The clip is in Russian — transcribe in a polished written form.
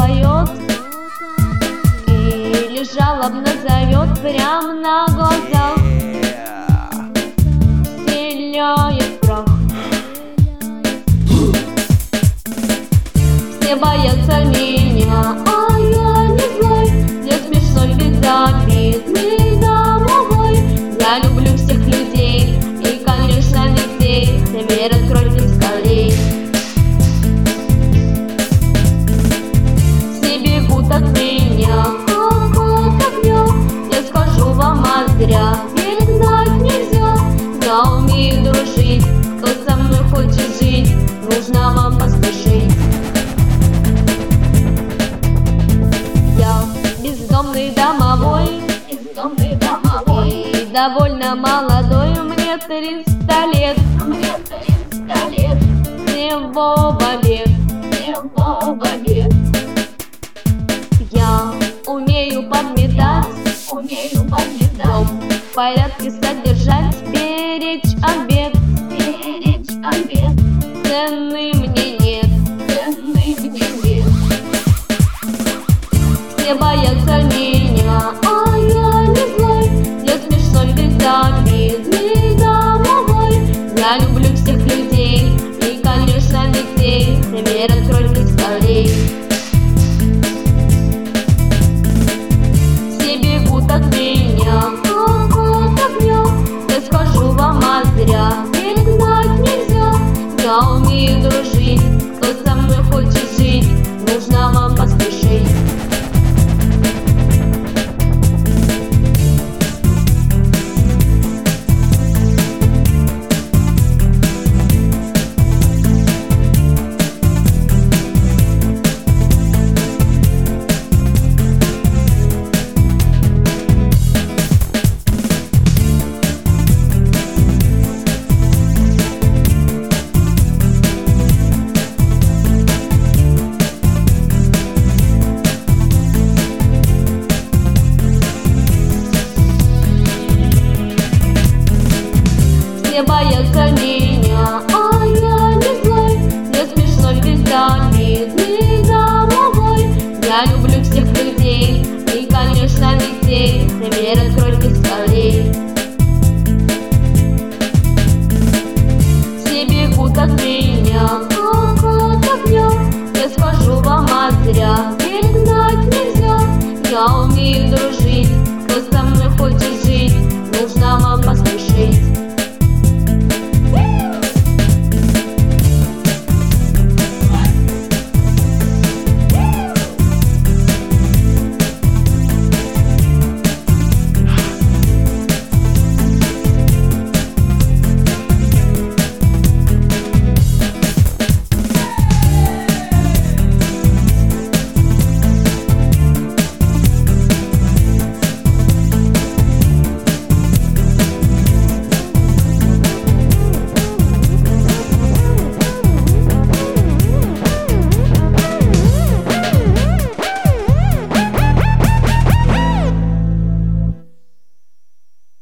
поет или жалобно зовет прямо на глазах, стреляет прах. Все боятся меня, а я не злой. Мне смешно, безобидный домовой. Я люблю всех людей и, конечно, детей. Дверь откройте скорей. Все бегут от меня, как от огня. Я скажу вам, а зря, ведь знать нельзя. Я умею дружить, кто со мной хочет жить, нужно вам поспешить. Бездомный домовой, и довольно молодой, мне 300 лет, всего вовек. Я умею подметать, дом в порядке содержать, беречь обед, цены мне нет. Все боятся меня, а я не злой. Я смешной, безобидный домовой. Я люблю всех людей и, конечно, детей. Дверь откройте скорей. Все бегут от меня, как от огня. Я скажу вам, а зря, ведь знать нельзя. Я умею дружить, кто со мной хочет жить, нужно вам поспешить. Все боятся меня, а я не злой. Я смешной, безобидный домовой. Я люблю всех людей и, конечно, детей. Дверь откройте скорей. Все бегут от меня, как от огня. Я скажу вам, а зря, ведь знать нельзя. Я умею дружить.